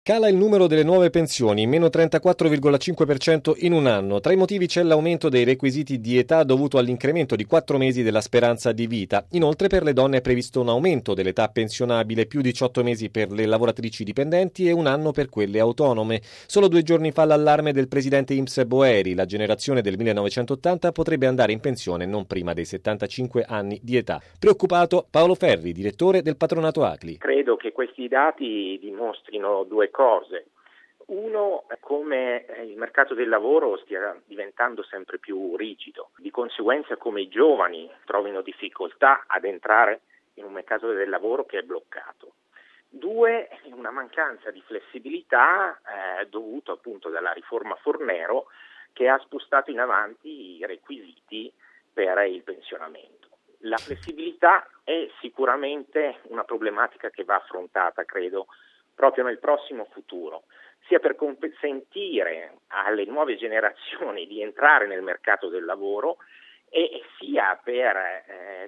Cala il numero delle nuove pensioni, meno 34,5% in un anno. Tra i motivi c'è l'aumento dei requisiti di età dovuto all'incremento di 4 mesi della speranza di vita. Inoltre per le donne è previsto un aumento dell'età pensionabile, più 18 mesi per le lavoratrici dipendenti e un anno per quelle autonome. Solo 2 giorni fa l'allarme del presidente INPS Boeri: la generazione del 1980 potrebbe andare in pensione non prima dei 75 anni di età. Preoccupato Paolo Ferri, direttore del patronato ACLI. Credo che questi dati dimostrino due cose. Uno, come il mercato del lavoro stia diventando sempre più rigido, di conseguenza come i giovani trovino difficoltà ad entrare in un mercato del lavoro che è bloccato. Due, una mancanza di flessibilità dovuto appunto dalla riforma Fornero, che ha spostato in avanti i requisiti per il pensionamento. La flessibilità è sicuramente una problematica che va affrontata, credo, proprio nel prossimo futuro, sia per consentire alle nuove generazioni di entrare nel mercato del lavoro e sia per,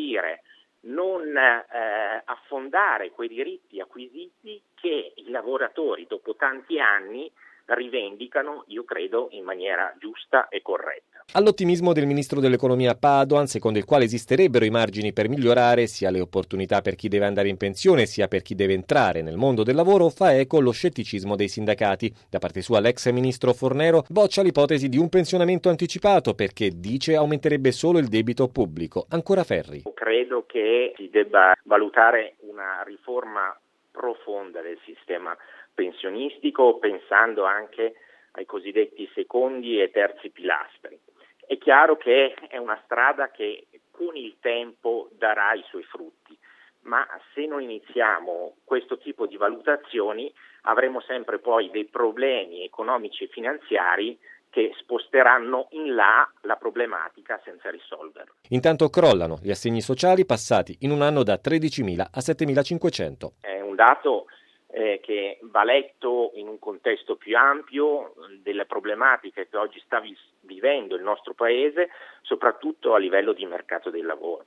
non affondare quei diritti acquisiti che i lavoratori dopo tanti anni rivendicano, io credo, in maniera giusta e corretta. All'ottimismo del ministro dell'economia Padoan, secondo il quale esisterebbero i margini per migliorare sia le opportunità per chi deve andare in pensione sia per chi deve entrare nel mondo del lavoro, fa eco lo scetticismo dei sindacati. Da parte sua l'ex ministro Fornero boccia l'ipotesi di un pensionamento anticipato perché, dice, aumenterebbe solo il debito pubblico. Ancora Ferri. Credo che si debba valutare una riforma profonda del sistema pensionistico, pensando anche ai cosiddetti secondi e terzi pilastri. È chiaro che è una strada che con il tempo darà i suoi frutti, ma se non iniziamo questo tipo di valutazioni avremo sempre poi dei problemi economici e finanziari che sposteranno in là la problematica senza risolverla. Intanto crollano gli assegni sociali, passati in un anno da 13.000 a 7.500. È un dato che va letto in un contesto più ampio delle problematiche che oggi sta vivendo il nostro Paese, soprattutto a livello di mercato del lavoro.